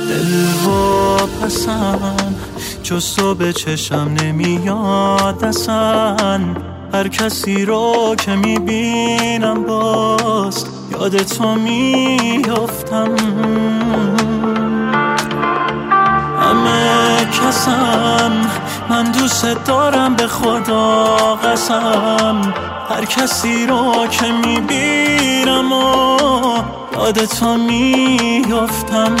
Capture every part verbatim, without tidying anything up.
دل و پسم جز تو به چشم نمیاد اصلا. هر کسی رو که میبینم باز یاد تو میافتم. همه کسم من دوست دارم به خدا قسم. هر کسی رو که میبینم و یاد تو میافتم.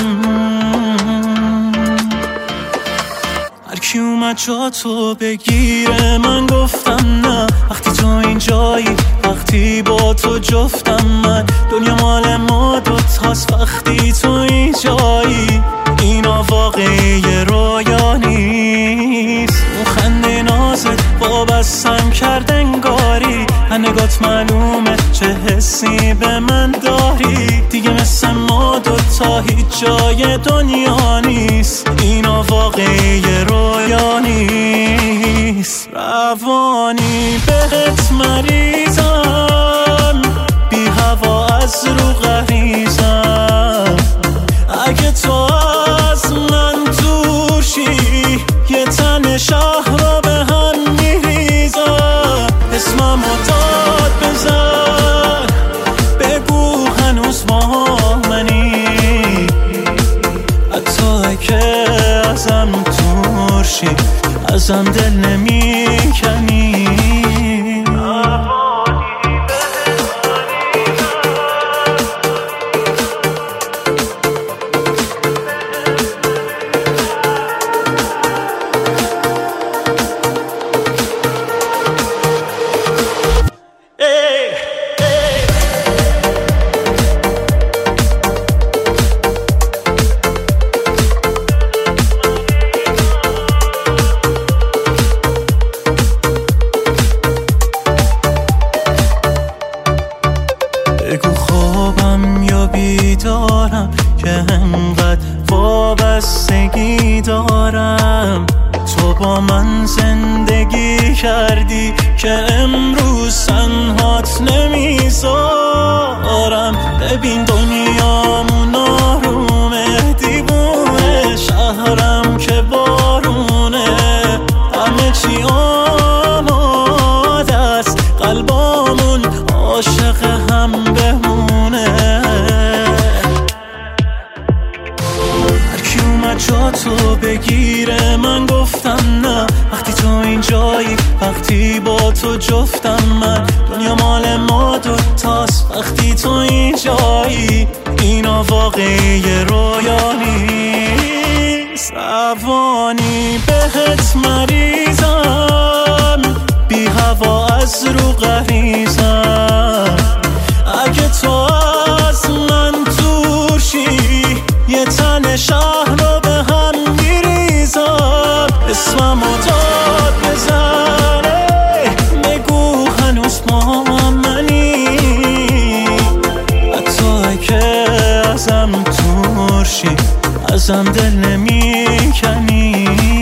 هر کی اومد جا تو بگیره من گفتم نه. وقتی تو اینجایی وقتی با تو جفتم من. دنیا مال ما دوتاست وقتی تو اینجایی. اینا واقعی رویا نیست. اون خنده نازت وابستم کرد انگاری. نگات معلومه چه حسی به من داری. دیگه مثل ما دوتا هیچ جای دنیا نیست. اینا واقعی رویا نیست. روانی بهت مریضم، بی هوا از رو غریزم. اگه تو از من دور شی یه تن شهر رو به هم میریزم. اسممو داد بزن بگو هنوز با منی. حتی که ازم دور شی ازم دل نمیکنی. بگو خوابم یا بیدارم که انقدر وابستگی دارم. تو با من زندگی کردی که امروز تنهات نمیذارم. ببین دنیامون آرومه، دیوونه شهرم که بارونه. همه چی آماده است، قلبامون عاشق هم بمونه. هر کی اومد جا تو بگیره من گفتم نه. وقتی تو اینجایی وقتی با تو جفتم من. دنیا مال ما دوتاست وقتی تو اینجایی. اینا واقعی رویا نیست. روانی بهت مریضم، بی هوا از رو غریزم. اگه تو از من دور شی یه تن شهر رو به هم میریزم. اسممو داد بزنه بگو هنوز ما منی. حتی که ازم دور شی ازم دل نمیکنی.